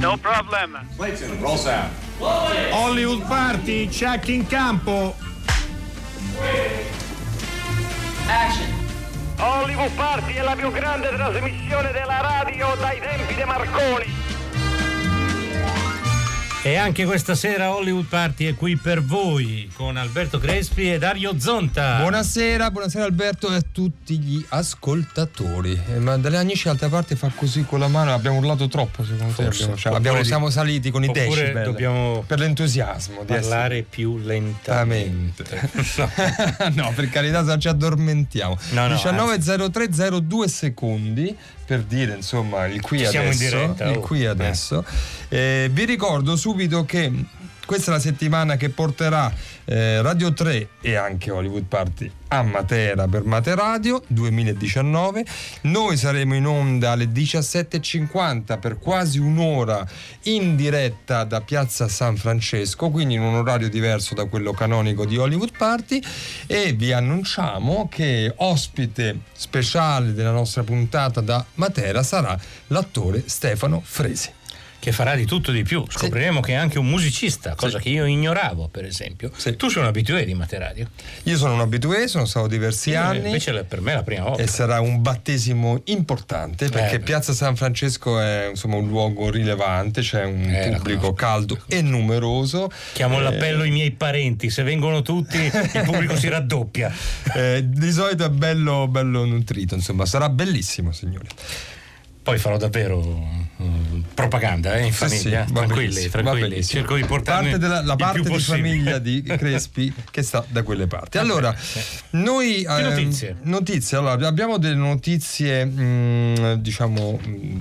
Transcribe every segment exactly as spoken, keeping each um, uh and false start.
No problem. Clayton, roll sound. Hollywood Party, check in campo. Action. Hollywood Party è la più grande trasmissione della radio dai tempi di Marconi. E anche questa sera Hollywood Party è qui per voi con Alberto Crespi e Dario Zonta. Buonasera, buonasera Alberto e a tutti gli ascoltatori. Eh, ma dalle amici d'altra parte fa così con la mano, abbiamo urlato troppo secondo te? Abbiamo, cioè, abbiamo, di, siamo saliti con i decibel. Dobbiamo per l'entusiasmo di parlare essere... più lentamente. no. no, per carità, se ci addormentiamo. No, no, diciannove zero tre zero due secondi per dire insomma il qui ci adesso. Siamo in diretta, il oh. qui adesso. Eh. Eh, vi ricordo subito che questa è la settimana che porterà eh, Radio tre e anche Hollywood Party a Matera per Materadio duemiladiciannove. Noi saremo in onda alle diciassette e cinquanta per quasi un'ora in diretta da Piazza San Francesco, quindi in un orario diverso da quello canonico di Hollywood Party, e vi annunciamo che ospite speciale della nostra puntata da Matera sarà l'attore Stefano Fresi, che farà di tutto di più. Scopriremo sì. che è anche un musicista, cosa sì. che io ignoravo, per esempio. Sì. Tu sei un abitué di Materadio? Io sono un abitué, sono stato diversi io, anni. Invece per me è la prima volta. E sarà un battesimo importante, perché eh, Piazza San Francesco è insomma un luogo rilevante, c'è un eh, pubblico caldo e numeroso. Chiamo eh, all'appello i miei parenti, se vengono tutti il pubblico si raddoppia. Eh, di solito è bello, bello nutrito, insomma, sarà bellissimo, signori. Poi farò davvero uh, propaganda eh, in famiglia, sì, sì, tranquilli, tranquilli. Cerco di portarne parte della, la parte più di possibile. famiglia di Crespi che sta da quelle parti. Allora, sì. noi eh, notizie. notizie. Allora, abbiamo delle notizie, mh, diciamo,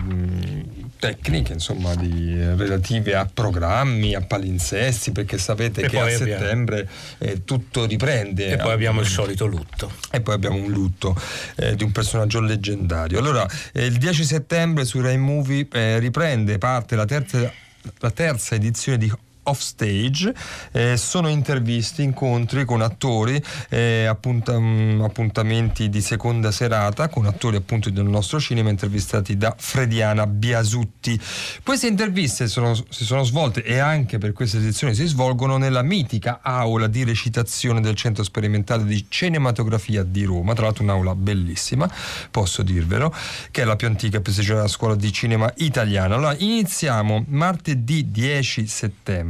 mh, tecniche, insomma, di, relative a programmi, a palinsesti, perché sapete e che a abbiamo, settembre eh, tutto riprende. E poi a, abbiamo il solito lutto. E poi abbiamo un lutto eh, di un personaggio leggendario. Allora, eh, il dieci settembre su Rai Movie eh, riprende parte la terza, la terza edizione di Offstage. Eh, sono interviste, incontri con attori, eh, appunta, um, appuntamenti di seconda serata con attori appunto del nostro cinema intervistati da Frediana Biasutti. Queste interviste sono, si sono svolte e anche per questa edizione si svolgono nella mitica aula di recitazione del Centro Sperimentale di Cinematografia di Roma, tra l'altro un'aula bellissima, posso dirvelo, che è la più antica e prestigiosa scuola di cinema italiana. Allora iniziamo martedì dieci settembre,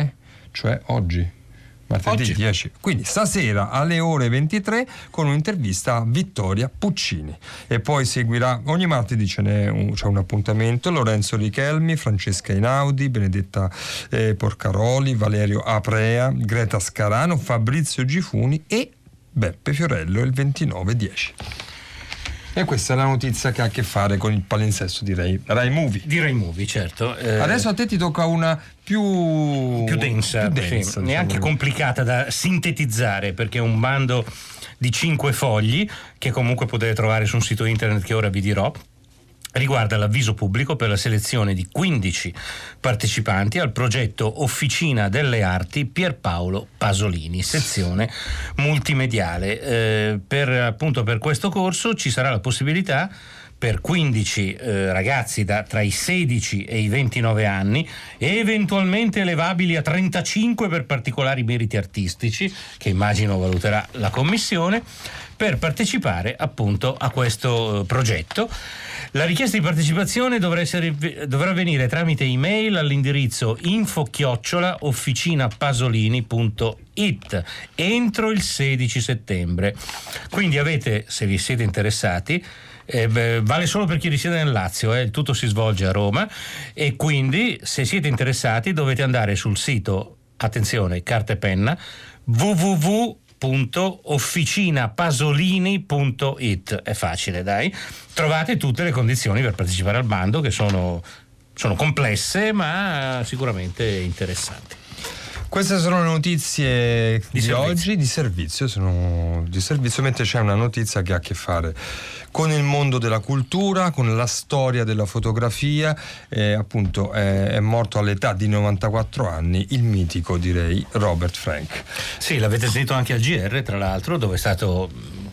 cioè oggi, martedì oggi. dieci, quindi stasera alle ore ventitré con un'intervista a Vittoria Puccini, e poi seguirà ogni martedì ce n'è un, c'è un appuntamento: Lorenzo Richelmi, Francesca Einaudi, Benedetta eh, Porcaroli, Valerio Aprea, Greta Scarano, Fabrizio Gifuni e Beppe Fiorello il ventinove dieci. E questa è la notizia che ha a che fare con il palinsesto di Rai, Rai Movie. Di Rai Movie, certo. Eh, Adesso a te ti tocca una più, più densa, più densa sì, diciamo. neanche complicata da sintetizzare, perché è un bando di cinque fogli che comunque potete trovare su un sito internet che ora vi dirò. Riguarda l'avviso pubblico per la selezione di quindici partecipanti al progetto Officina delle Arti Pierpaolo Pasolini, sezione multimediale. Eh, per appunto per questo corso ci sarà la possibilità per quindici eh, ragazzi da tra i sedici e i ventinove anni, e eventualmente elevabili a trentacinque per particolari meriti artistici, che immagino valuterà la commissione, per partecipare appunto a questo progetto. La richiesta di partecipazione dovrà, essere, dovrà avvenire tramite email all'indirizzo info chiocciola officinapasolini punto it entro il sedici settembre. Quindi avete, se vi siete interessati, Eh, beh, vale solo per chi risiede nel Lazio, eh. Il tutto si svolge a Roma, e quindi se siete interessati dovete andare sul sito, attenzione, carta e penna, w w w punto officinapasolini punto it. È facile, dai. Trovate tutte le condizioni per partecipare al bando, che sono, sono complesse ma sicuramente interessanti. Queste sono le notizie di, di oggi di servizio, sono di servizio, mentre c'è una notizia che ha a che fare con il mondo della cultura, con la storia della fotografia. Eh, appunto è, è morto all'età di novantaquattro anni il mitico, direi, Robert Frank. Sì, l'avete sentito anche al G R, tra l'altro, dove è stato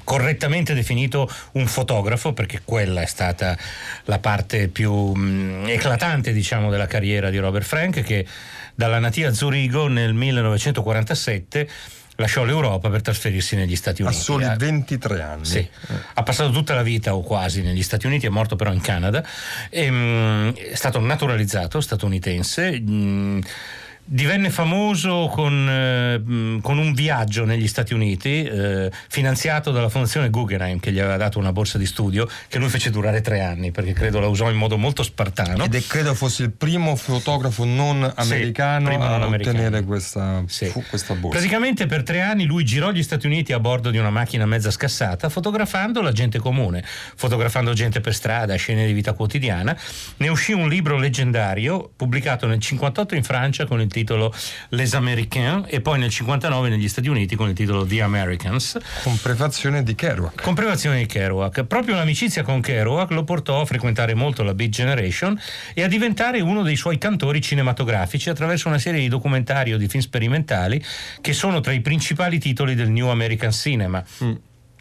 correttamente definito un fotografo, perché quella è stata la parte più mh, eclatante, diciamo, della carriera di Robert Frank, che dalla natia a Zurigo nel millenovecentoquarantasette lasciò l'Europa per trasferirsi negli Stati Uniti. A soli ventitré anni. Sì. Ha passato tutta la vita o quasi negli Stati Uniti, è morto però in Canada. E, mh, è stato naturalizzato statunitense. Mh, Divenne famoso con, eh, con un viaggio negli Stati Uniti eh, finanziato dalla fondazione Guggenheim, che gli aveva dato una borsa di studio che lui fece durare tre anni, perché credo la usò in modo molto spartano. Ed è credo fosse il primo fotografo non americano sì, a non ottenere americano. Questa, Sì. fu, questa borsa. Praticamente per tre anni lui girò gli Stati Uniti a bordo di una macchina mezza scassata, fotografando la gente comune, fotografando gente per strada, scene di vita quotidiana. Ne uscì un libro leggendario pubblicato nel cinquantotto in Francia con il titolo Les Américains e poi nel cinquantanove negli Stati Uniti con il titolo The Americans, con prefazione di Kerouac. Con prefazione di Kerouac. Proprio l'amicizia con Kerouac lo portò a frequentare molto la Beat Generation e a diventare uno dei suoi cantori cinematografici attraverso una serie di documentari o di film sperimentali che sono tra i principali titoli del New American Cinema. Mm.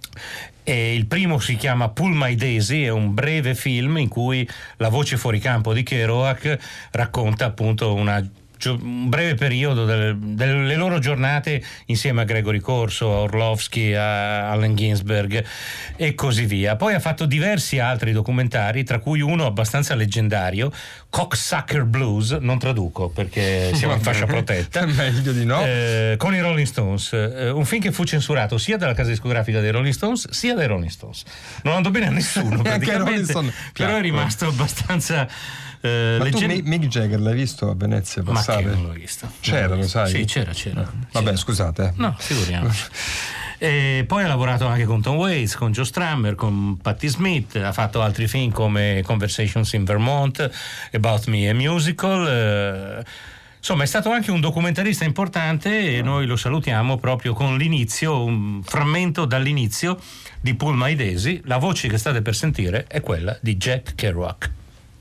E il primo si chiama Pull My Daisy, è un breve film in cui la voce fuoricampo di Kerouac racconta appunto una un breve periodo delle, delle loro giornate insieme a Gregory Corso, a Orlovsky, a Allen Ginsberg e così via. Poi ha fatto diversi altri documentari, tra cui uno abbastanza leggendario, Cocksucker Blues, non traduco perché siamo in fascia protetta, meglio di no, eh, con i Rolling Stones, eh, un film che fu censurato sia dalla casa discografica dei Rolling Stones sia dai Rolling Stones, non andò bene a nessuno praticamente, però è rimasto abbastanza Uh, ma leggen- tu Mick Jagger l'hai visto a Venezia passare? Ma che non l'ho visto. C'era, lo sai? Sì, c'era, c'era. Vabbè, c'era. Scusate. Eh. No, figuriamoci. E poi ha lavorato anche con Tom Waits, con Joe Strummer, con Patti Smith, ha fatto altri film come Conversations in Vermont, About Me a Musical. Uh, Insomma, è stato anche un documentarista importante e noi lo salutiamo proprio con l'inizio, un frammento dall'inizio di Pull My Daisy. La voce che state per sentire è quella di Jack Kerouac.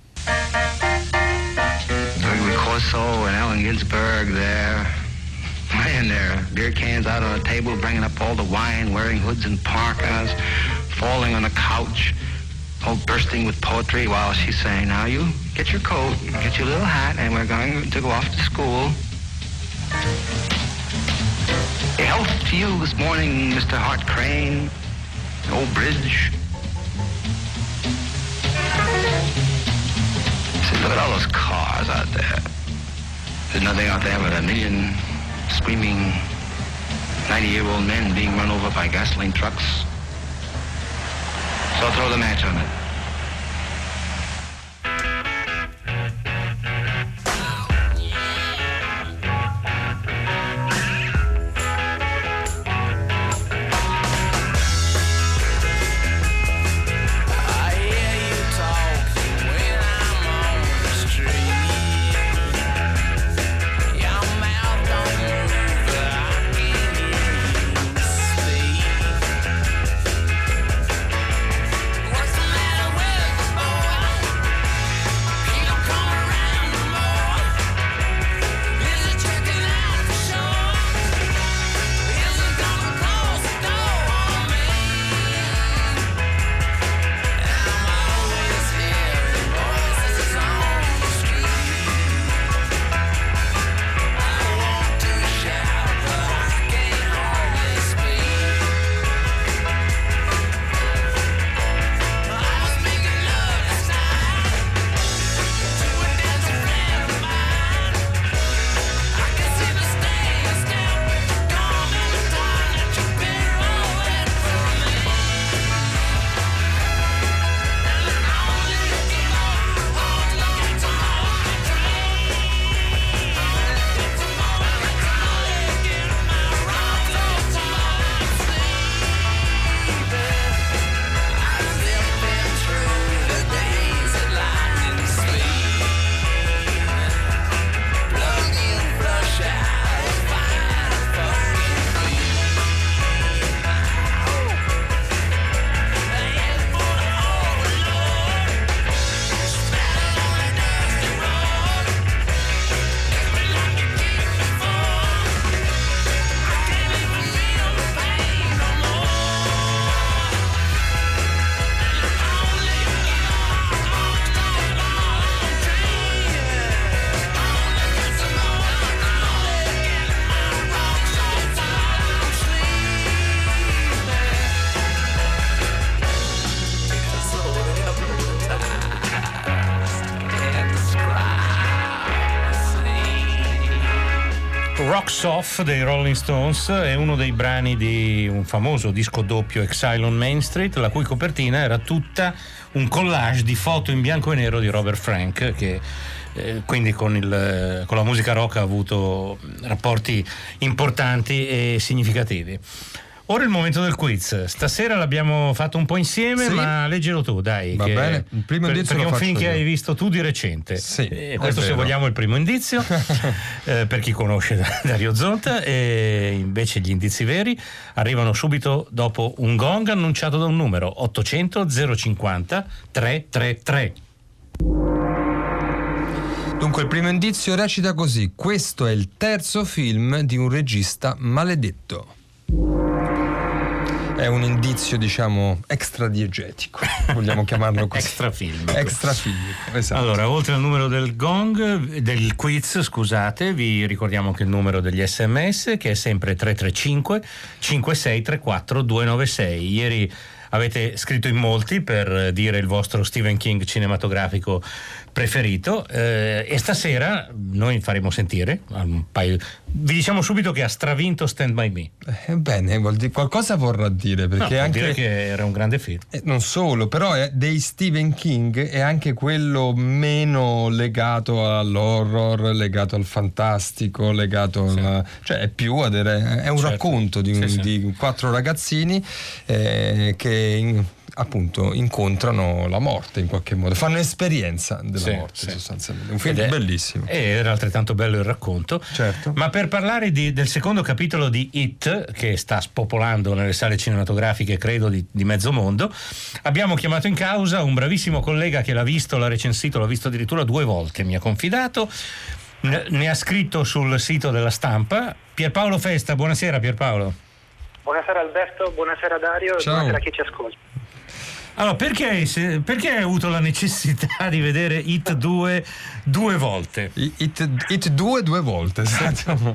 Gregory Corso and Allen Ginsberg there, laying their beer cans out on the table, bringing up all the wine, wearing hoods and parkas, falling on the couch, all bursting with poetry while she's saying, now you get your coat, get your little hat, and we're going to go off to school. Health to you this morning, Mister Hart Crane, Old Bridge. Look at all those cars out there. There's nothing out there but a million screaming ninety-year-old men being run over by gasoline trucks. So throw the match on it. What's the matter Rocks Off dei Rolling Stones è uno dei brani di un famoso disco doppio Exile on Main Street, la cui copertina era tutta un collage di foto in bianco e nero di Robert Frank, che eh, quindi con, il, con la musica rock ha avuto rapporti importanti e significativi. Ora è il momento del quiz. Stasera l'abbiamo fatto un po' insieme, sì, ma leggelo tu, dai. Va che bene. Il primo per, indizio perché lo è un film faccio che io. hai visto tu di recente. Sì, e questo, è se vero. vogliamo, è il primo indizio eh, per chi conosce Dario Zonta. E invece gli indizi veri arrivano subito dopo un gong annunciato da un numero: ottocento zero cinquanta trecentotrentatré. Dunque, il primo indizio recita così: questo è il terzo film di un regista maledetto. È un indizio, diciamo, extradiegetico, vogliamo chiamarlo così. Extrafilmico. Extrafilmico, esatto. Allora, oltre al numero del gong, del quiz, scusate, vi ricordiamo che il numero degli sms, che è sempre tre tre cinque cinque sei tre quattro due nove sei. Ieri avete scritto in molti per dire il vostro Stephen King cinematografico preferito, eh, e stasera noi faremo sentire un paio. Vi diciamo subito che ha stravinto Stand By Me. Eh, bene, vuol dire, qualcosa vorrà dire, perché no, anche vuol dire che era un grande film. Eh, non solo, però è dei Stephen King è anche quello meno legato all'horror, legato al fantastico, legato sì. alla, cioè è più adere, è un certo. racconto di, un, sì, sì. di quattro ragazzini eh, che in, appunto incontrano la morte in qualche modo, fanno esperienza della sì, morte sì. sostanzialmente. Un film Ed è, bellissimo. E era altrettanto bello il racconto. Certo. Ma per parlare di, del secondo capitolo di It, che sta spopolando nelle sale cinematografiche, credo, di, di mezzo mondo, abbiamo chiamato in causa un bravissimo collega che l'ha visto, l'ha recensito, l'ha visto addirittura due volte, mi ha confidato, ne ha scritto sul sito della Stampa. Pierpaolo Festa, buonasera Pierpaolo. Buonasera Alberto, buonasera Dario, ciao. Buonasera a chi ci ascolta. Allora, perché, se, perché hai avuto la necessità di vedere It due due volte? It, It due due volte, esatto.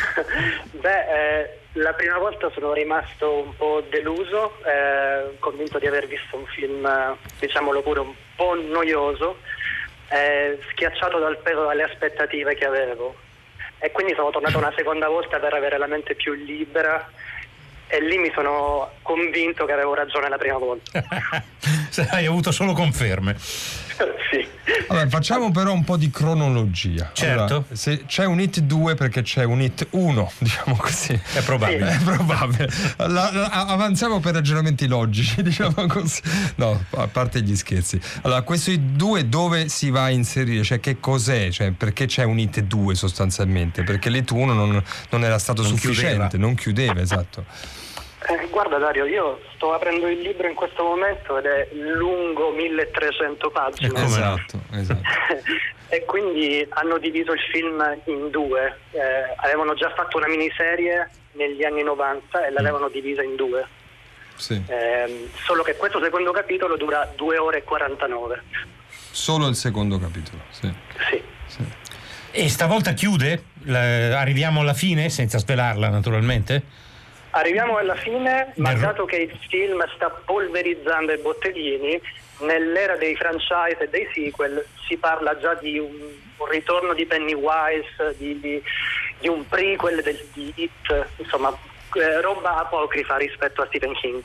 Beh, eh, la prima volta sono rimasto un po' deluso, eh, convinto di aver visto un film, eh, diciamolo pure, un po' noioso, eh, schiacciato dal peso delle aspettative che avevo. E quindi sono tornato una seconda volta per avere la mente più libera. E lì mi sono convinto che avevo ragione la prima volta. Hai avuto solo conferme. Sì. Allora, facciamo però un po' di cronologia. Certo. Allora, se c'è un It due perché c'è un It uno, diciamo così. È probabile. È probabile. La, la, avanziamo per ragionamenti logici, diciamo così. No, a parte gli scherzi. Allora, questo It due dove si va a inserire? Cioè, che cos'è? Cioè, perché c'è un It due sostanzialmente? Perché l'It uno non, non era stato non sufficiente, chiudeva. non chiudeva, esatto. Eh, guarda Dario, io sto aprendo il libro in questo momento ed è lungo milletrecento pagine. Come Esatto, esatto. E quindi hanno diviso il film in due. Eh, avevano già fatto una miniserie negli anni novanta e l'avevano divisa in due. Sì. Eh, solo che questo secondo capitolo dura due ore e quarantanove. Solo il secondo capitolo, sì. Sì. Sì. E stavolta chiude? La, arriviamo alla fine, senza svelarla naturalmente? Arriviamo alla fine, ma Del- dato che il film sta polverizzando i botteghini, nell'era dei franchise e dei sequel si parla già di un, un ritorno di Pennywise, di, di, di un prequel del, di It, insomma, eh, roba apocrifa rispetto a Stephen King.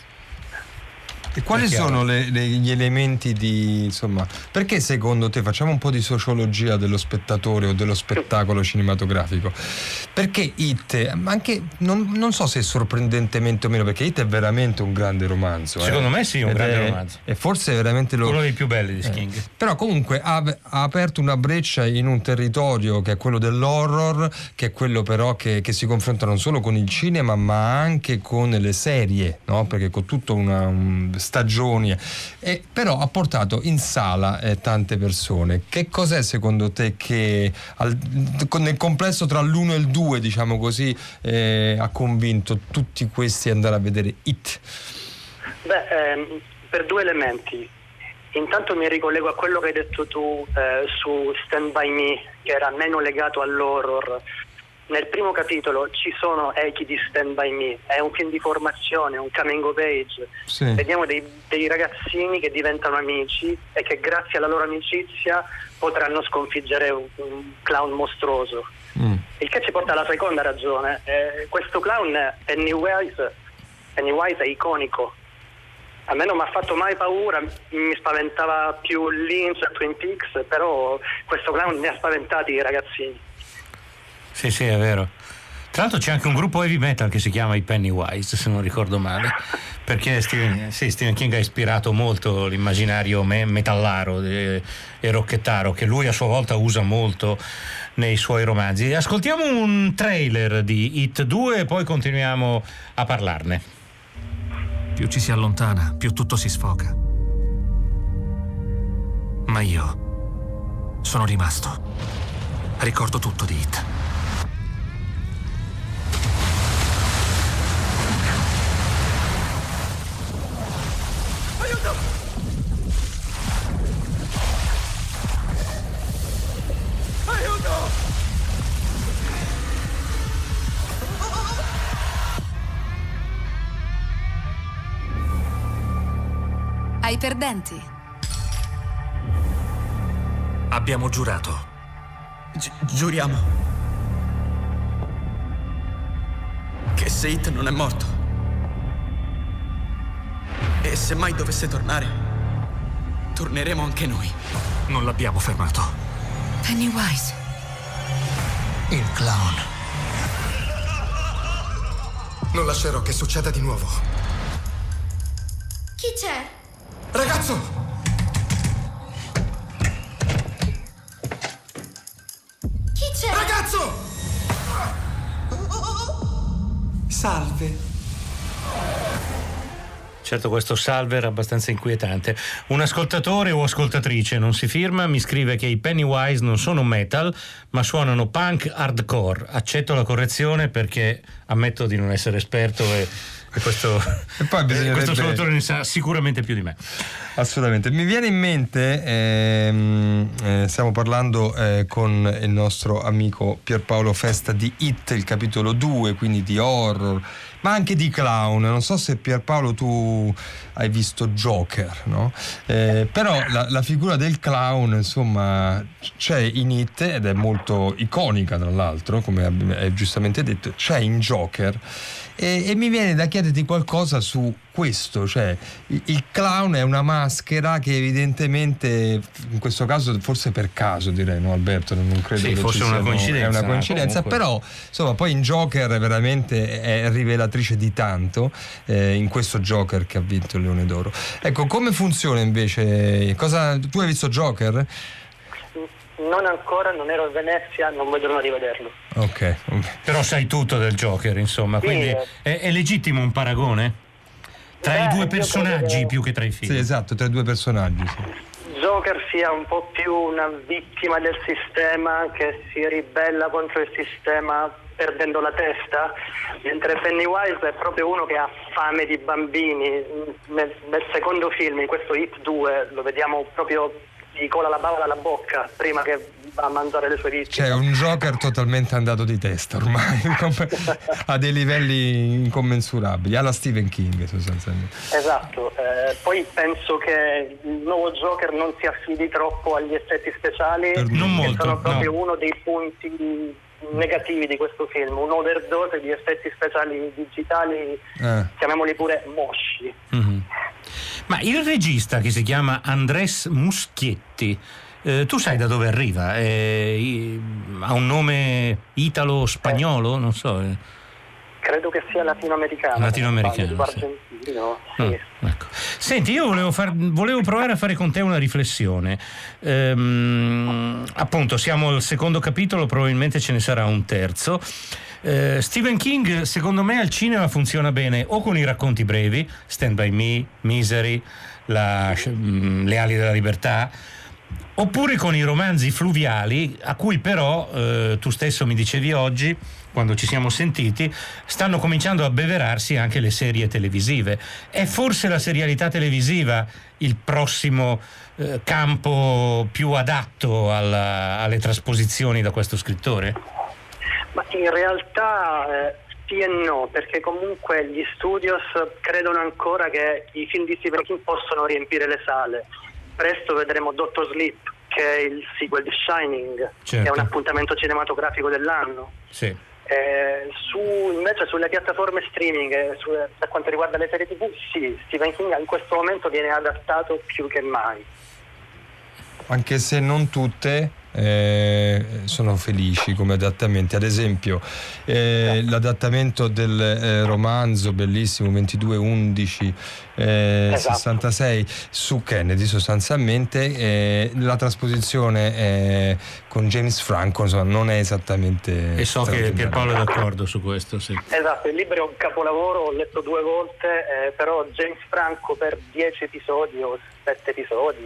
E quali sono le, le, gli elementi di, insomma, perché secondo te, facciamo un po' di sociologia dello spettatore o dello spettacolo cinematografico, perché It, anche non, non so se è sorprendentemente o meno, perché It è veramente un grande romanzo. Secondo eh. me sì, un Ed grande è, romanzo. E forse è veramente lo, Uno dei più belli di King. eh, però comunque ha, ha aperto una breccia in un territorio che è quello dell'horror, che è quello però che, che si confronta non solo con il cinema ma anche con le serie, no? Perché con tutta una un, stagioni, e però ha portato in sala eh, tante persone. Che cos'è secondo te che al, nel complesso tra l'uno e il due, diciamo così, eh, ha convinto tutti questi ad andare a vedere It? Beh, ehm, per due elementi. Intanto mi ricollego a quello che hai detto tu eh, su Stand By Me, che era meno legato all'horror. nel primo capitolo ci sono echi di Stand By Me, è un film di formazione, un coming of age, sì. Vediamo dei, dei ragazzini che diventano amici e che grazie alla loro amicizia potranno sconfiggere un, un clown mostruoso. Mm. Il che ci porta alla seconda ragione, eh, questo clown Pennywise, Pennywise è iconico, a me non mi ha fatto mai paura, mi spaventava più Lynch a Twin Peaks, però questo clown mi ha spaventati i ragazzini. Sì, sì, è vero. Tra l'altro c'è anche un gruppo heavy metal che si chiama i Pennywise, se non ricordo male, perché Stephen, sì, Stephen King ha ispirato molto l'immaginario me- metallaro e, e rocchettaro, che lui a sua volta usa molto nei suoi romanzi. Ascoltiamo un trailer di It due e poi continuiamo a parlarne. Più ci si allontana, più tutto si sfoca. Ma io sono rimasto. Ricordo tutto di It. Aiuto! Aiuto! Hai perdenti? Abbiamo giurato. Gi- giuriamo che se It non è morto e se mai dovesse tornare, torneremo anche noi. Non l'abbiamo fermato. Pennywise. Il clown. Non lascerò che succeda di nuovo. Chi c'è? Ragazzo! Chi c'è? Ragazzo! Salve. Certo, questo salve era abbastanza inquietante. Un ascoltatore o ascoltatrice, non si firma, mi scrive che i Pennywise non sono metal, ma suonano punk hardcore. Accetto la correzione perché ammetto di non essere esperto e, e questo, e poi bisognerebbe... questo ascoltatore ne sa sicuramente più di me. Assolutamente. Mi viene in mente, ehm, eh, stiamo parlando eh, con il nostro amico Pierpaolo Festa di It, il capitolo due, quindi di horror, ma anche di clown. Non so se Pierpaolo tu hai visto Joker, no? Eh, però la, la figura del clown, insomma, c'è in It ed è molto iconica, tra l'altro, come hai giustamente detto, c'è in Joker. E, e mi viene da chiederti qualcosa su questo, cioè il, il clown è una maschera che evidentemente in questo caso forse per caso, direi, no Alberto, non, non credo sì, che fosse ci una siano, coincidenza, è una coincidenza, comunque. Però insomma poi in Joker veramente è rivelatrice di tanto, eh, in questo Joker che ha vinto il Leone d'Oro. Ecco, come funziona invece? Cosa, tu hai visto Joker? Non ancora, non ero a Venezia, non vedo l'ora di vederlo. Ok, okay. Però sai tutto del Joker, insomma, sì, quindi eh. è, è legittimo un paragone? Tra Beh, i due personaggi che... più che tra i film. Sì, esatto, tra i due personaggi, sì. Joker sia un po' più una vittima del sistema che si ribella contro il sistema perdendo la testa, mentre Pennywise è proprio uno che ha fame di bambini. Nel, nel secondo film, in questo It due, lo vediamo proprio gli cola la bava dalla bocca prima che va a mangiare le sue vittime. C'è un Joker totalmente andato di testa ormai, a dei livelli incommensurabili, alla Stephen King sostanzialmente. Esatto, eh, poi penso che il nuovo Joker non si affidi troppo agli effetti speciali, per non che molto, sono proprio no. uno dei punti negativi di questo film, un'overdose di effetti speciali digitali, eh. chiamiamoli pure mosci. Mm-hmm. Ma il regista, che si chiama Andrés Muschietti, eh, tu sai da dove arriva? Eh, ha un nome italo-spagnolo? Non so. Eh. Credo che sia latinoamericano. Latinoamericano, sì. Argentino, sì. Mm, ecco. Senti, io volevo, far, volevo provare a fare con te una riflessione. Ehm, appunto, siamo al secondo capitolo, probabilmente ce ne sarà un terzo. Uh, Stephen King, secondo me, al cinema funziona bene o con i racconti brevi, Stand By Me, Misery, la, mm, Le ali della libertà, oppure con i romanzi fluviali, a cui però uh, tu stesso mi dicevi oggi, quando ci siamo sentiti, stanno cominciando a abbeverarsi anche le serie televisive. È forse la serialità televisiva il prossimo uh, campo più adatto alla, alle trasposizioni da questo scrittore? Ma in realtà eh, sì e no, perché comunque gli studios credono ancora che i film di Stephen King possono riempire le sale. Presto vedremo Doctor Sleep, che è il sequel di Shining, certo. È un appuntamento cinematografico dell'anno. Sì. Eh, su, invece sulle piattaforme streaming, eh, su, per quanto riguarda le serie tivù, sì, Stephen King in questo momento viene adattato più che mai. Anche se non tutte eh, sono felici come adattamenti. Ad esempio eh, l'adattamento del eh, romanzo bellissimo ventidue undici eh, esatto. sessantasei su Kennedy, sostanzialmente eh, la trasposizione eh, con James Franco, insomma, non è esattamente, e so che Pierpaolo è d'accordo su questo, sì. Esatto, il libro è un capolavoro, ho letto due volte, eh, però James Franco per dieci episodi o sette episodi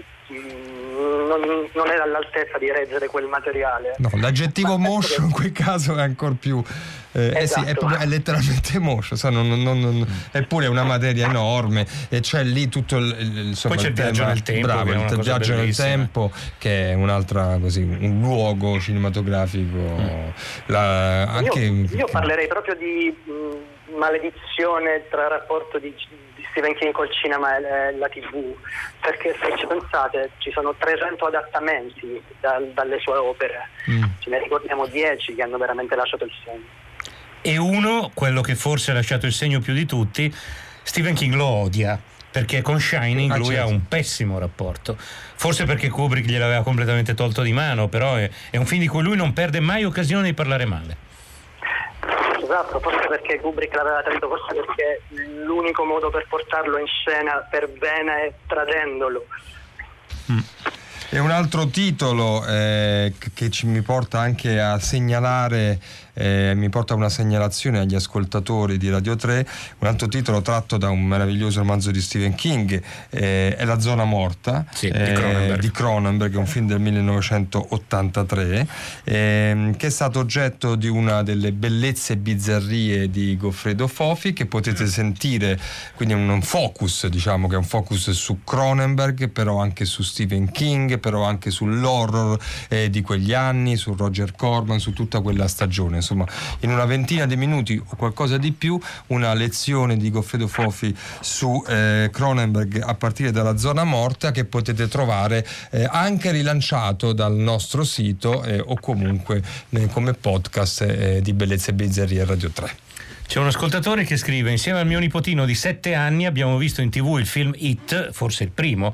mh, non, non era all'altezza di reggere quel materiale. No, l'aggettivo Ma moscio che... in quel caso è ancora più eh, esatto. eh sì, è, proprio, è letteralmente moscio, so, non, non, non, eppure è una materia enorme e c'è lì tutto il, il, insomma, poi c'è il, il viaggio tema, nel tempo, bravo, che è il una viaggio nel bellissima. tempo, che è un'altra così, un luogo cinematografico. Mm. La, anche, io, io parlerei proprio di mh, maledizione tra rapporto di, di Stephen King col cinema e la tivù, perché se ci pensate ci sono trecento adattamenti dal, dalle sue opere, mm. ce ne ricordiamo dieci che hanno veramente lasciato il segno. E uno, quello che forse ha lasciato il segno più di tutti, Stephen King lo odia, perché con Shining ah, lui certo. ha un pessimo rapporto, forse perché Kubrick gliel'aveva completamente tolto di mano, però è, è un film di cui lui non perde mai occasione di parlare male. Esatto, forse perché Kubrick l'aveva tradito, forse perché l'unico modo per portarlo in scena per bene è tradendolo. Mm. E un altro titolo eh, che ci, mi porta anche a segnalare, eh, mi porta una segnalazione agli ascoltatori di Radio tre, un altro titolo tratto da un meraviglioso romanzo di Stephen King, eh, è La zona morta, sì, eh, di Cronenberg. di Cronenberg, è un film del millenovecentottantatré, eh, che è stato oggetto di una delle bellezze e bizzarrie di Goffredo Fofi, che potete sentire, quindi un focus, diciamo che è un focus su Cronenberg, però anche su Stephen King, però anche sull'horror eh, di quegli anni, su Roger Corman, su tutta quella stagione. Insomma, in una ventina di minuti o qualcosa di più, una lezione di Goffredo Fofi su eh, Cronenberg a partire dalla zona morta, che potete trovare eh, anche rilanciato dal nostro sito eh, o comunque eh, come podcast eh, di Bellezze e Bizzarrie Radio tre. C'è un ascoltatore che scrive: insieme al mio nipotino di sette anni abbiamo visto in tv il film It, forse il primo,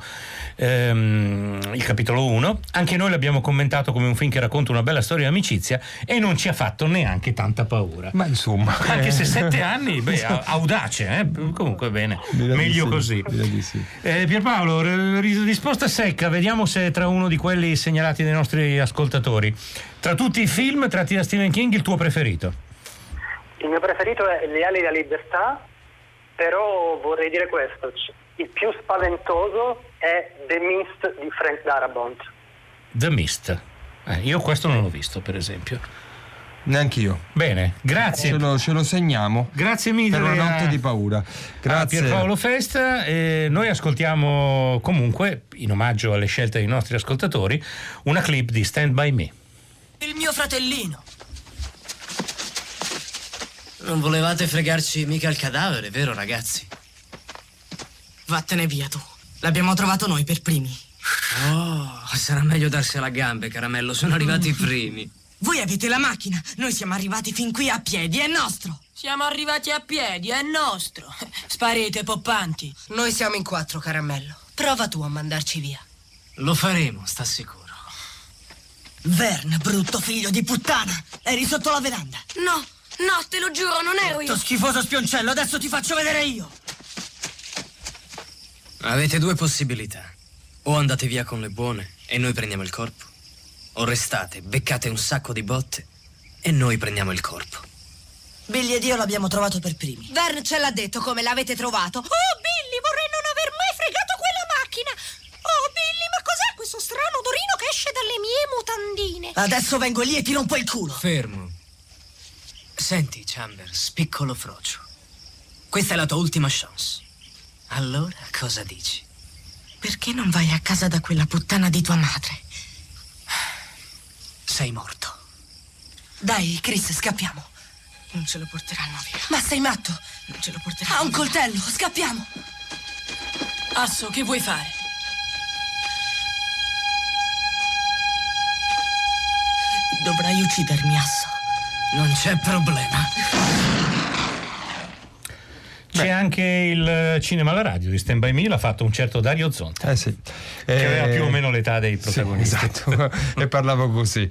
ehm, il capitolo uno. Anche noi l'abbiamo commentato come un film che racconta una bella storia di amicizia e non ci ha fatto neanche tanta paura. Ma insomma, anche se sette anni, beh, audace, eh? Comunque bene, direi meglio sì, così. Di sì. eh, Pierpaolo, risposta secca, vediamo se tra uno di quelli segnalati dai nostri ascoltatori, tra tutti i film tratti da Stephen King, il tuo preferito? Il mio preferito è Le ali della libertà, però vorrei dire questo: il più spaventoso è The Mist di Frank Darabont. The Mist, eh, io questo non l'ho visto, per esempio. Neanch'io. Bene, grazie. Ce lo, ce lo segniamo. Grazie mille. Per una notte di paura. Grazie. A Pierpaolo Festa. E noi ascoltiamo comunque, in omaggio alle scelte dei nostri ascoltatori, una clip di Stand By Me. Il mio fratellino. Non volevate fregarci mica il cadavere, vero ragazzi? Vattene via tu. L'abbiamo trovato noi per primi. Oh, sarà meglio darsi alla gambe, caramello. Sono arrivati i primi. Voi avete la macchina, noi siamo arrivati fin qui a piedi, è nostro. Siamo arrivati a piedi, è nostro. Sparite, poppanti. Noi siamo in quattro, caramello. Prova tu a mandarci via. Lo faremo, sta sicuro. Vern, brutto figlio di puttana. Eri sotto la veranda. No. No, te lo giuro, non ero io. Brutto schifoso spioncello, adesso ti faccio vedere io. Avete due possibilità. O andate via con le buone e noi prendiamo il corpo, o restate, beccate un sacco di botte e noi prendiamo il corpo. Billy ed io l'abbiamo trovato per primi. Vern ce l'ha detto come l'avete trovato. Oh, Billy, vorrei non aver mai fregato quella macchina. Oh, Billy, ma cos'è questo strano odorino che esce dalle mie mutandine? Adesso vengo lì e ti rompo il culo. Fermo. Senti, Chambers, piccolo frocio. Questa è la tua ultima chance. Allora, cosa dici? Perché non vai a casa da quella puttana di tua madre? Sei morto. Dai, Chris, scappiamo. Non ce lo porteranno via. Ma sei matto? Non ce lo porteranno Ha un via. coltello, scappiamo. Asso, che vuoi fare? Dovrai uccidermi, Asso. Non c'è problema. C'è anche il cinema alla radio di Stand By Me, l'ha fatto un certo Dario Zonta, eh sì. che eh, aveva più o meno l'età dei protagonisti. Sì, esatto, e parlavo così.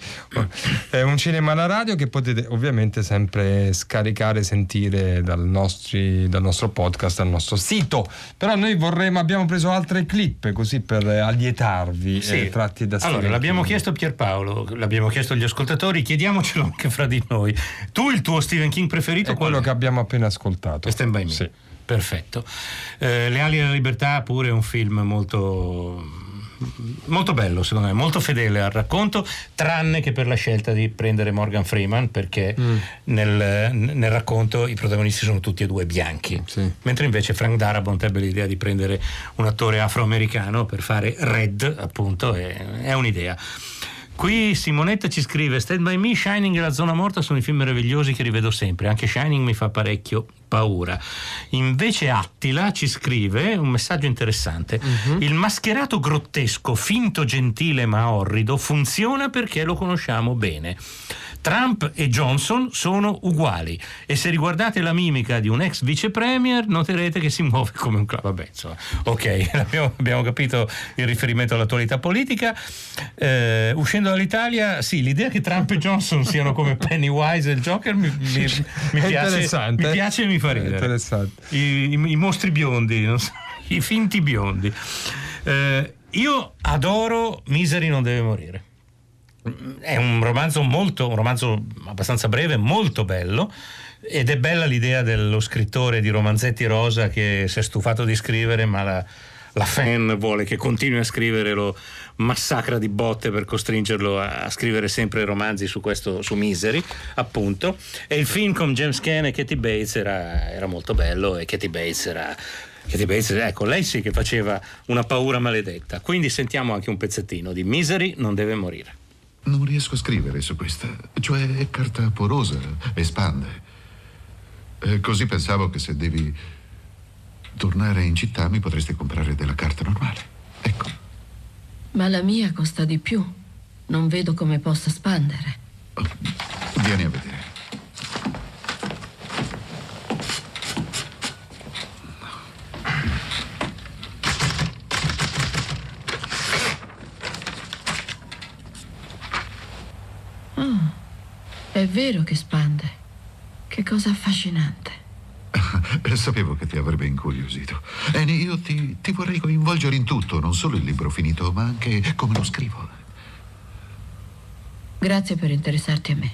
È un cinema alla radio che potete ovviamente sempre scaricare, sentire dal, nostri, dal nostro podcast, dal nostro sito. Però noi vorremmo, abbiamo preso altre clip così per allietarvi, Sì. eh, tratti da Allora, Stephen l'abbiamo King. chiesto a Pierpaolo, l'abbiamo chiesto agli ascoltatori, chiediamocelo anche fra di noi. Tu il tuo Stephen King preferito È qual quello è? che abbiamo appena ascoltato. Stand By Me. Sì. Perfetto. Eh, Le ali della libertà pure è un film molto molto bello, secondo me, molto fedele al racconto, tranne che per la scelta di prendere Morgan Freeman, perché mm. nel, nel racconto i protagonisti sono tutti e due bianchi, sì. mentre invece Frank Darabont ebbe l'idea di prendere un attore afroamericano per fare Red, appunto, è, è un'idea. Qui Simonetta ci scrive: Stand By Me, Shining e La zona morta sono i film meravigliosi che rivedo sempre, anche Shining mi fa parecchio paura. Invece Attila ci scrive un messaggio interessante: uh-huh. il mascherato grottesco, finto gentile ma orrido funziona perché lo conosciamo bene. Trump e Johnson sono uguali e se riguardate la mimica di un ex vice premier noterete che si muove come un clavo. Vabbè, insomma, ok, abbiamo, abbiamo capito il riferimento all'attualità politica. Eh, uscendo dall'Italia, sì, l'idea che Trump e Johnson siano come Pennywise e il Joker mi, mi, mi piace, mi piace e mi fa ridere. Interessante. I, i, i mostri biondi, non so, i finti biondi. Eh, io adoro Misery non deve morire. È un romanzo molto, un romanzo abbastanza breve, molto bello, ed è bella l'idea dello scrittore di romanzetti rosa che si è stufato di scrivere, ma la, la fan vuole che continui a scrivere, lo massacra di botte per costringerlo a, a scrivere sempre romanzi su questo, su Misery, appunto. E il film con James Caan e Kathy Bates era, era molto bello, e Kathy Bates era Kathy Bates, ecco, lei sì che faceva una paura maledetta. Quindi sentiamo anche un pezzettino di Misery non deve morire. Non riesco a scrivere su questa, cioè è carta porosa, espande. E così pensavo che se devi tornare in città mi potresti comprare della carta normale. Ecco. Ma la mia costa di più. Non vedo come possa spandere. Oh, vieni a vedere. È vero che spande. Che cosa affascinante. Sapevo che ti avrebbe incuriosito. Annie, io ti, ti vorrei coinvolgere in tutto, non solo il libro finito, ma anche come lo scrivo. Grazie per interessarti a me.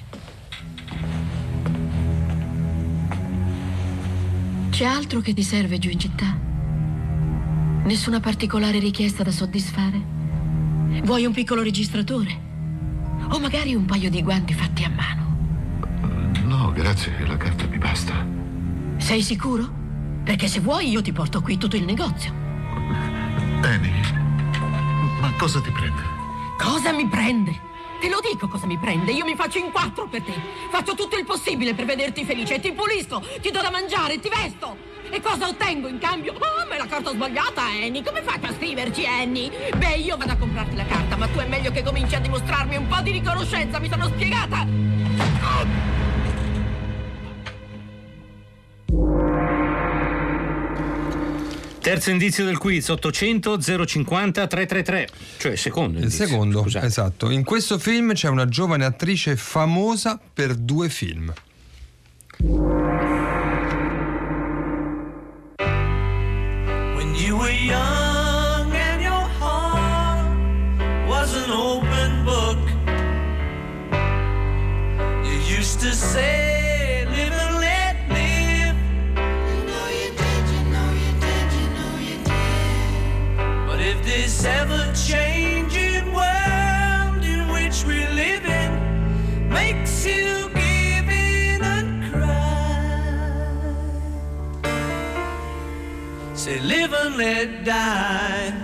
C'è altro che ti serve giù in città? Nessuna particolare richiesta da soddisfare? Vuoi un piccolo registratore? O magari un paio di guanti fatti a mano? No, grazie, la carta mi basta. Sei sicuro? Perché se vuoi io ti porto qui tutto il negozio. Annie, ma cosa ti prende? Cosa mi prende? Te lo dico cosa mi prende. Io mi faccio in quattro per te. Faccio tutto il possibile per vederti felice. E ti pulisco, ti do da mangiare, ti vesto. E cosa ottengo in cambio? Oh, ma è la carta sbagliata, Annie. Come faccio a scriverci, Annie? Beh, io vado a comprarti la carta, ma tu è meglio che cominci a dimostrarmi un po' di riconoscenza. Mi sono spiegata? Oh. Terzo indizio del quiz: ottocento zero cinquanta trecentotrentatré, cioè secondo indizio. Il secondo, scusate. esatto. In questo film c'è una giovane attrice famosa per due film. When you were young and your heart was an open book, you used to say, live and let live. You know you did, you know you did, you know you did. But if this ever-changing world in which we live in makes you give in and cry, say live and let die.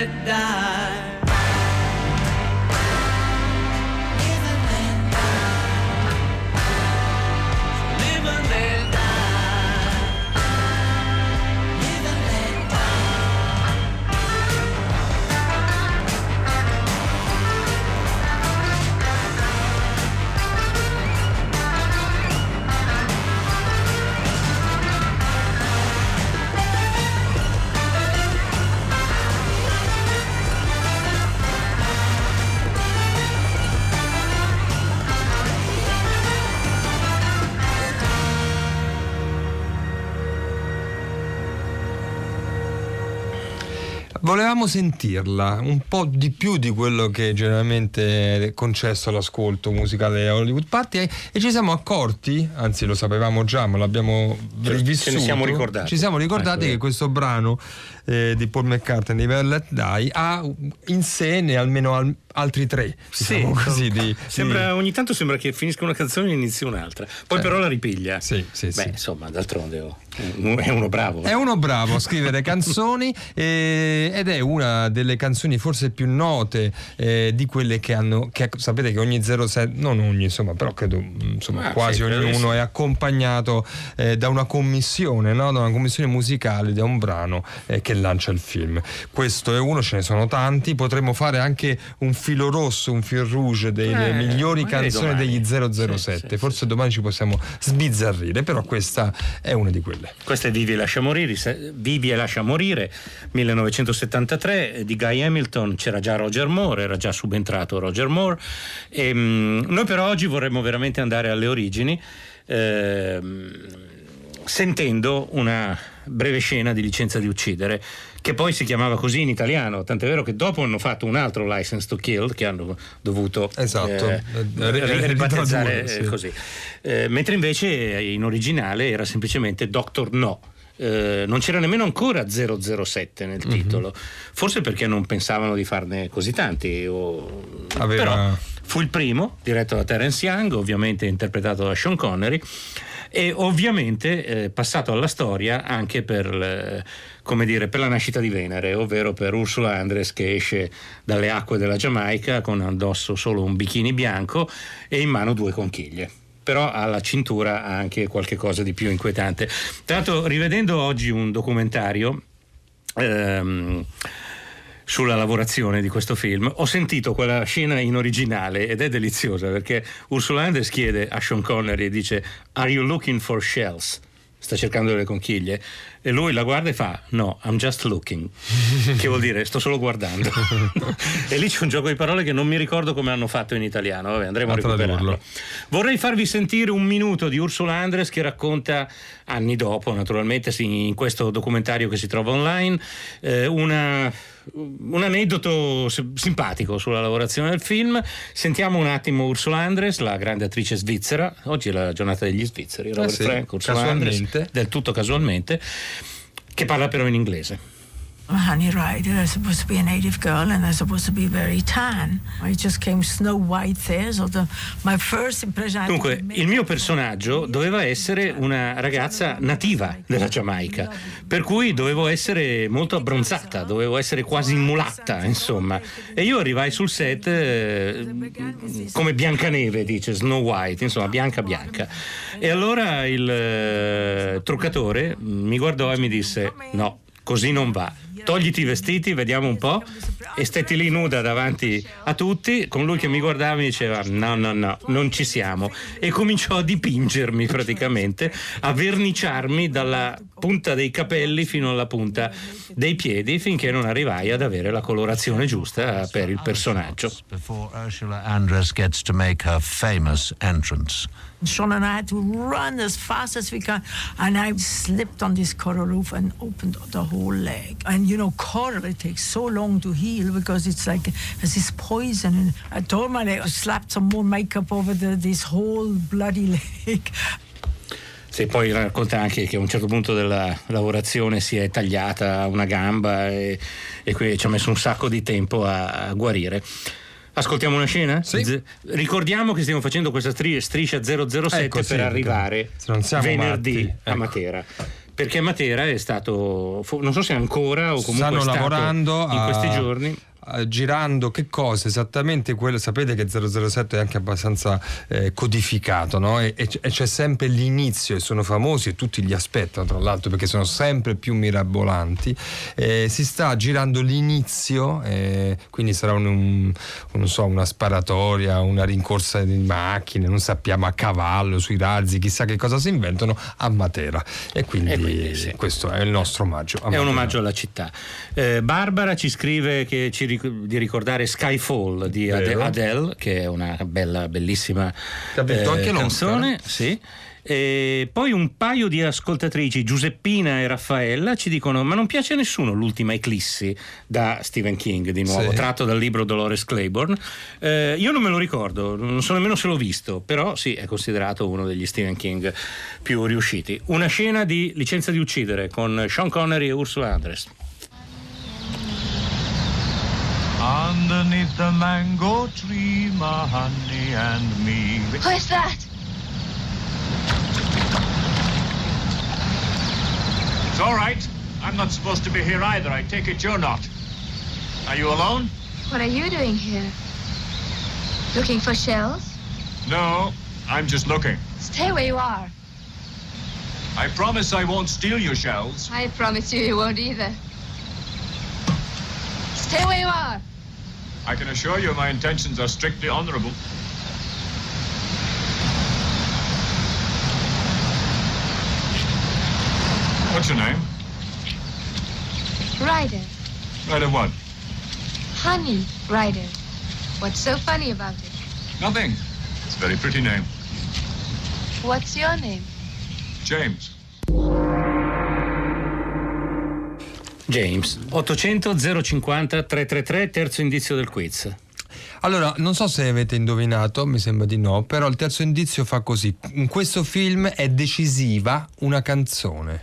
let die. Volevamo sentirla un po' di più di quello che generalmente è concesso all'ascolto musicale Hollywood Party, e ci siamo accorti, anzi lo sapevamo già ma l'abbiamo rivissuto, ce ne siamo ricordati, ci siamo ricordati ecco, che questo brano eh, di Paul McCartney, Never Let Die, ha in sé ne almeno al, altri tre, diciamo sì, così, di, sembra, di... ogni tanto sembra che finisca una canzone e inizi un'altra, poi eh, però la ripiglia. Sì, sì, Beh, sì. insomma, d'altronde oh, è uno bravo. È uno bravo a scrivere canzoni eh, ed è una delle canzoni forse più note eh, di quelle che hanno, che sapete che ogni zero sette, non ogni insomma, però credo insomma ah, quasi sì, ognuno è accompagnato eh, da una commissione, no? Da una commissione musicale, da un brano eh, che lancia il film. Questo è uno, ce ne sono tanti, potremmo fare anche un filo rosso, un fil rouge delle eh, migliori canzoni domani. Degli zero zero sette, sì, sì, forse sì. Domani ci possiamo sbizzarrire, però questa è una di quelle. Questa è Vivi e lascia morire, Vivi e lascia morire, millenovecentosettantatré, di Guy Hamilton. C'era già Roger Moore, era già subentrato Roger Moore, e, um, noi però oggi vorremmo veramente andare alle origini, eh, sentendo una breve scena di Licenza di uccidere, che poi si chiamava così in italiano, tant'è vero che dopo hanno fatto un altro License to Kill che hanno dovuto esatto. eh, ribattezzare sì. così, eh, mentre invece in originale era semplicemente Doctor No. Eh, non c'era nemmeno ancora zero zero sette nel mm-hmm. titolo, forse perché non pensavano di farne così tanti o... Aveva... però fu il primo, diretto da Terence Young, ovviamente interpretato da Sean Connery, e ovviamente eh, passato alla storia anche per le, come dire, per la nascita di Venere, ovvero per Ursula Andress che esce dalle acque della Giamaica con addosso solo un bikini bianco e in mano due conchiglie. Però alla cintura ha anche qualche cosa di più inquietante. Tra l'altro, rivedendo oggi un documentario ehm, sulla lavorazione di questo film, ho sentito quella scena in originale ed è deliziosa, perché Ursula Andress chiede a Sean Connery e dice "Are you looking for shells?" Sta cercando delle conchiglie, e lui la guarda e fa "No, I'm just looking", che vuol dire sto solo guardando. E lì c'è un gioco di parole che non mi ricordo come hanno fatto in italiano. Vabbè, andremo a, a recuperarlo. Vorrei farvi sentire un minuto di Ursula Andress che racconta, anni dopo naturalmente, in questo documentario che si trova online, eh, una un aneddoto simpatico sulla lavorazione del film. Sentiamo un attimo Ursula Andress, la grande attrice svizzera. Oggi è la giornata degli svizzeri. Robert eh sì, Frank, Ursula Andress, del tutto casualmente, che parla però in inglese. Honey Rider, I'm supposed to be a native girl and I'm supposed to be very tan. I just came Snow White there, so the, my first impression... Dunque, il mio personaggio doveva essere una ragazza nativa della Giamaica, per cui dovevo essere molto abbronzata, dovevo essere quasi mulatta, insomma. E io arrivai sul set eh, come Biancaneve, dice Snow White, insomma, bianca bianca. E allora il eh, truccatore mi guardò e mi disse: no, così non va. Togliti i vestiti, vediamo un po'. E stetti lì nuda davanti a tutti, con lui che mi guardava e mi diceva no, no, no, non ci siamo. E cominciò a dipingermi praticamente, a verniciarmi dalla punta dei capelli fino alla punta dei piedi, finché non arrivai ad avere la colorazione giusta per il personaggio. Before Ursula Andress gets to make her famous entrance. Sean and I had to run as fast as we can, and I slipped on this coral roof and opened the whole leg. And you know, coral, it takes so long to heal because it's like as this poison. And I told my leg, I slapped some more makeup over the, this whole bloody leg. Sì, poi racconta anche che a un certo punto della lavorazione si è tagliata una gamba e, e qui ci ha messo un sacco di tempo a, a guarire. Ascoltiamo una scena? Sì. Z- ricordiamo che stiamo facendo questa stri- striscia zero zero sette ecco, per sì, arrivare venerdì matti. a ecco. Matera. perché Matera è stato, non so se ancora o comunque stanno è stato lavorando in a, questi giorni girando che cosa esattamente quello. Sapete che zero zero sette è anche abbastanza eh, codificato, no? E, e c'è sempre l'inizio e sono famosi e tutti li aspettano, tra l'altro, perché sono sempre più mirabolanti. Eh, si sta girando l'inizio, eh, quindi sarà un, un, non so, una sparatoria, una rincorsa di macchine, non sappiamo, a cavallo, sui razzi, chissà che cosa si inventano a Matera, e quindi, e quindi sì, questo è il nostro omaggio a è Matera. Un omaggio alla città. eh, Barbara ci scrive che ci di ricordare Skyfall di Ade- Adele, che è una bella, bellissima eh, anche canzone, sì. E poi un paio di ascoltatrici, Giuseppina e Raffaella, ci dicono: ma non piace a nessuno l'ultima Eclissi da Stephen King, di nuovo, sì, tratto dal libro Dolores Claiborne. Eh, io non me lo ricordo, non so nemmeno se l'ho visto, però sì, è considerato uno degli Stephen King più riusciti. Una scena di Licenza di uccidere con Sean Connery e Ursula Andress. Underneath the mango tree, my honey and me. Who is that? It's all right. I'm not supposed to be here either. I take it you're not. Are you alone? What are you doing here? Looking for shells? No, I'm just looking. Stay where you are. I promise I won't steal your shells. I promise you, you won't either. Stay where you are. I can assure you my intentions are strictly honorable. What's your name? Ryder. Ryder what? Honey Ryder. What's so funny about it? Nothing. It's a very pretty name. What's your name? James. James. ottocento zero cinquanta trecentotrentatré, terzo indizio del quiz. Allora, non so se avete indovinato, mi sembra di no, però il terzo indizio fa così: in questo film è decisiva una canzone.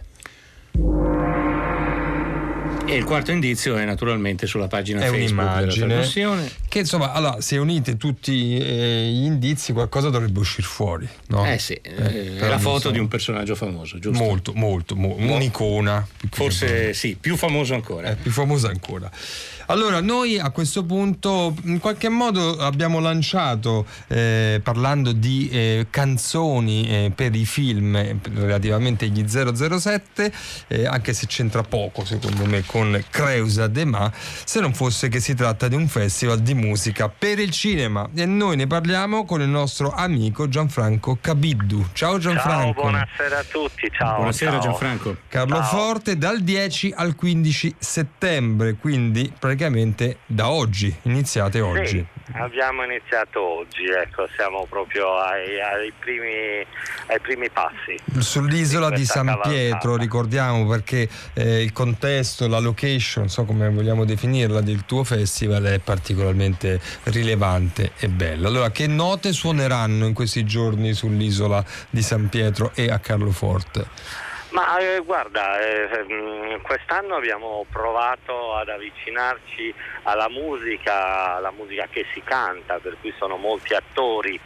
E il quarto indizio è naturalmente sulla pagina è Facebook della un'immagine trasmissione. Che insomma, allora, se unite tutti eh, gli indizi, qualcosa dovrebbe uscire fuori, no? Eh sì, eh, è la foto so. di un personaggio famoso, giusto? Molto, molto, mo- un'icona. Forse sì, più famoso ancora. Eh, più famoso ancora. Allora, noi a questo punto in qualche modo abbiamo lanciato, eh, parlando di eh, canzoni eh, per i film eh, relativamente agli zero zero sette, eh, anche se c'entra poco secondo me con Creusa de Ma, se non fosse che si tratta di un festival di musica per il cinema, e noi ne parliamo con il nostro amico Gianfranco Cabiddu. Ciao Gianfranco. Ciao, buonasera a tutti. Ciao. Buonasera ciao. Gianfranco. Carlo Ciao. Forte dal dieci al quindici settembre, quindi praticamente da oggi, iniziate oggi. Sì, abbiamo iniziato oggi, ecco, siamo proprio ai, ai, primi, ai primi passi. Sull'isola di, di San cavalcata. Pietro, ricordiamo, perché eh, il contesto, la location, non so come vogliamo definirla, del tuo festival è particolarmente rilevante e bella. Allora, che note suoneranno in questi giorni sull'isola di San Pietro e a Carloforte? Ma eh, guarda, eh, quest'anno abbiamo provato ad avvicinarci alla musica, alla musica che si canta, per cui sono molti attori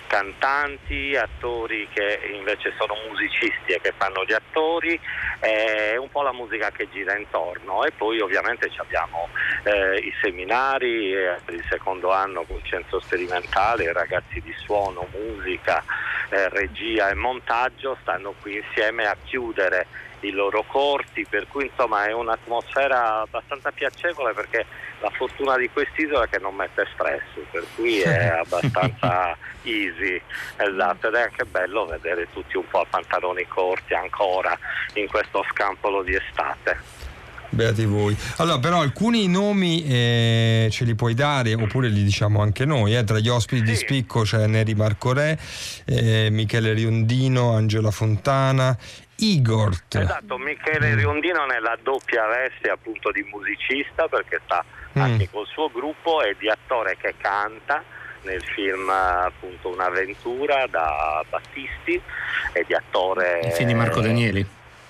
cantanti, attori che invece sono musicisti e che fanno gli attori, è eh, un po' la musica che gira intorno, e poi ovviamente abbiamo eh, i seminari eh, per il secondo anno con il centro sperimentale, i ragazzi di suono, musica, eh, regia e montaggio stanno qui insieme a chiudere i loro corti, per cui insomma è un'atmosfera abbastanza piacevole, perché la fortuna di quest'isola è che non mette stress, per cui è abbastanza easy, esatto, ed è anche bello vedere tutti un po' a pantaloni corti ancora in questo scampolo di estate. Beati voi. Allora, però alcuni nomi eh, ce li puoi dare, oppure li diciamo anche noi, eh? Tra gli ospiti sì. di spicco c'è Neri Marco Re, eh, Michele Riondino, Angela Fontana, Igor. Esatto, Michele Riondino nella doppia veste appunto di musicista, perché sta mm. anche col suo gruppo, e di attore che canta nel film appunto Un'avventura da Battisti, e di attore il film di Marco Danieli.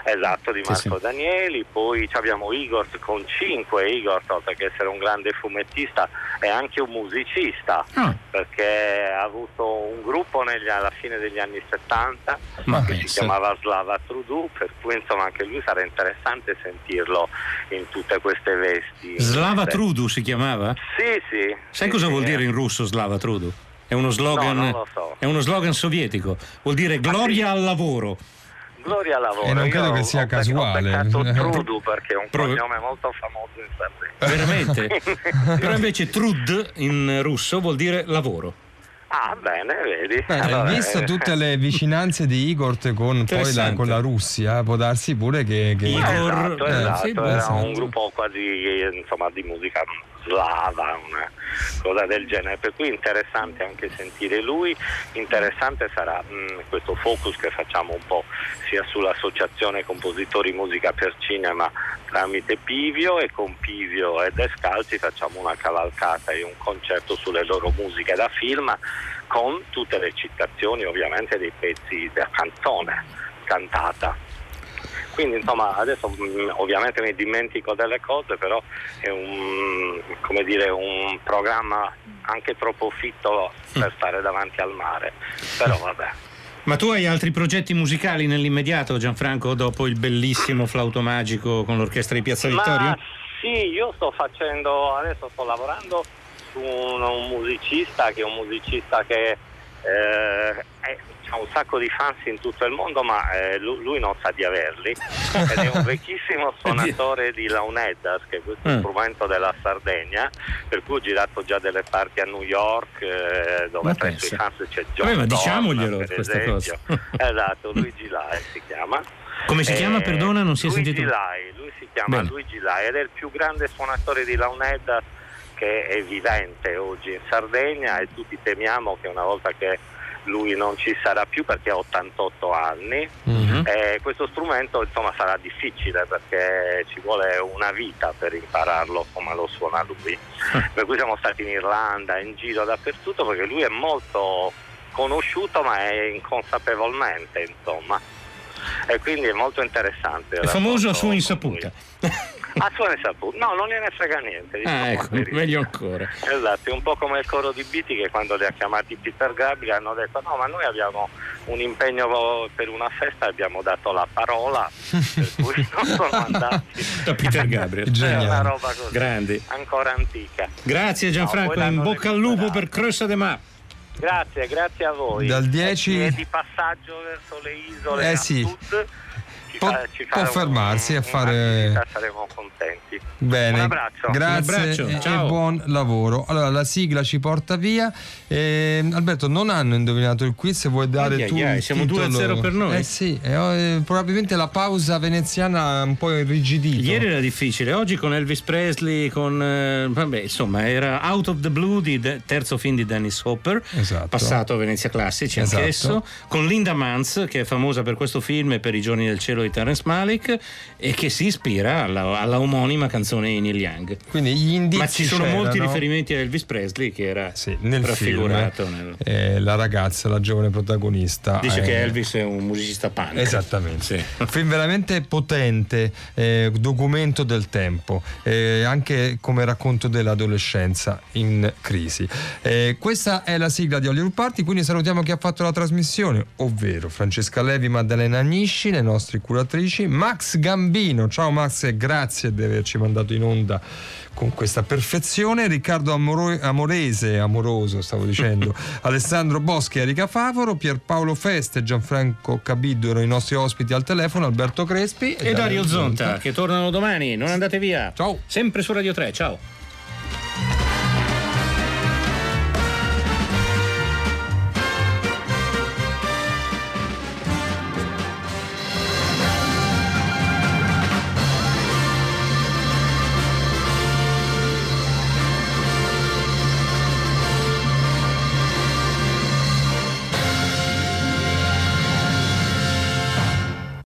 Esatto, di Marco sì, sì. Danieli. Poi abbiamo Igor con cinque. Igor, oltre che essere un grande fumettista, è anche un musicista, ah. perché ha avuto un gruppo negli, alla fine degli anni settanta Ma che pensa. si chiamava Slava Trudu, per cui insomma anche lui sarà interessante sentirlo in tutte queste vesti. Slava Sì. Trudu si chiamava? Sì, sì. Sai sì, cosa sì, vuol eh. dire in russo Slava Trudu? È uno slogan, No, non lo so. è uno slogan sovietico, vuol dire gloria al lavoro. Gloria al lavoro. E non credo Io che sia ho bec- casuale. Ho beccato Trudu perché è un Pro- cognome molto famoso in Sardegna. Veramente? Però invece Trud in russo vuol dire lavoro. Ah, bene, vedi. Beh, Allora, visto eh, tutte le vicinanze di Igor con, poi la, Interessante. con la Russia, può darsi pure che, che Igor- Esatto, eh, esatto, sì, era esatto. un gruppo quasi insomma di musica slava, una cosa del genere, per cui interessante anche sentire lui. Interessante sarà mh, questo focus che facciamo un po' sia sull'associazione compositori musica per cinema tramite Pivio, e con Pivio e Descalzi facciamo una cavalcata e un concerto sulle loro musiche da film, con tutte le citazioni ovviamente dei pezzi da canzone cantata. Quindi insomma adesso mh, ovviamente mi dimentico delle cose, però è un, come dire, un programma anche troppo fitto per stare davanti al mare, però vabbè. Ma tu hai altri progetti musicali nell'immediato, Gianfranco, dopo il bellissimo Flauto Magico con l'orchestra di Piazza Vittorio? Ma sì, io sto facendo, adesso sto lavorando su un, un musicista che è un musicista che eh, è, ha un sacco di fans in tutto il mondo, ma eh, lui, lui non sa di averli, ed è un vecchissimo suonatore di launeddas, che è questo Mm. strumento della Sardegna, per cui ho girato già delle parti a New York, eh, dove Ma presso i pensa. fans c'è John Vabbè, ma Dorn, diciamoglielo per questa esempio. cosa. Esatto, Luigi Lai si chiama. Come si chiama, Eh, perdona, non si è Luigi sentito? Lai, lui si chiama Bene. Luigi Lai ed è il più grande suonatore di launeddas che è vivente oggi in Sardegna, e tutti temiamo che una volta che lui non ci sarà più, perché ha ottantotto anni, Mhm. eh, questo strumento insomma sarà difficile, perché ci vuole una vita per impararlo come lo suona lui. Per cui siamo stati in Irlanda, in giro dappertutto, perché lui è molto conosciuto, ma è inconsapevolmente, insomma, e quindi è molto interessante. È famoso a sua insaputa. A sua insaputa, no, non gliene frega niente. diciamo Ah, la ecco, verità. meglio ancora. Esatto, è un po' come il coro di Biti, che quando li ha chiamati Peter Gabriel hanno detto no, ma noi abbiamo un impegno per una festa, abbiamo dato la parola, per cui non sono andati. Da Peter Gabriel. È una roba così, Grandi. ancora antica. Grazie Gianfranco, No, poi in l'hanno bocca al lupo per Crossa de Mar. Grazie, grazie a voi. Dal dieci E di passaggio verso le isole Eh a sì. sud, ci Può- fa- ci può farà un- fermarsi a una fare- visita, saremo contenti. Bene, Un abbraccio. grazie Un abbraccio, e- e, ciao. buon lavoro. Allora, la sigla ci porta via. Eh, Alberto, non hanno indovinato il quiz, vuoi dare Ai, ai, tu ai, il siamo due a titolo? zero per noi. Eh sì, eh, eh, probabilmente la pausa veneziana ha un po' irrigidito. Ieri era difficile, oggi con Elvis Presley, con eh, vabbè, insomma, era Out of the Blue, di de- terzo film di Dennis Hopper, Esatto. passato a Venezia Classici Esatto. anch'esso, con Linda Manz, che è famosa per questo film e per I giorni del cielo di Terrence Malick, e che si ispira alla, alla omonima canzone di Neil Young. Quindi gli indizi Ma ci sono molti c'erano. riferimenti a Elvis Presley, che era Sì, nel raffigurato film, nel... eh, la ragazza, la giovane protagonista. Dice eh, che Elvis è un musicista punk. Esattamente. Sì. Un film veramente potente, eh, documento del tempo, eh, anche come racconto dell'adolescenza in crisi. Eh, questa è la sigla di Hollywood Party, quindi salutiamo chi ha fatto la trasmissione, ovvero Francesca Levi, Maddalena Agnisci, le nostre curatrici, Max Gambino. Ciao Max e grazie di averci mandato in onda con questa perfezione, Riccardo Amoro- Amorese, amoroso stavo dicendo, Alessandro Boschi, Erika Favoro, Pierpaolo Feste e Gianfranco Cabiddo erano i nostri ospiti al telefono, Alberto Crespi E Dario Zonta, che tornano domani, non andate via. Ciao. Sempre su Radio tre, ciao.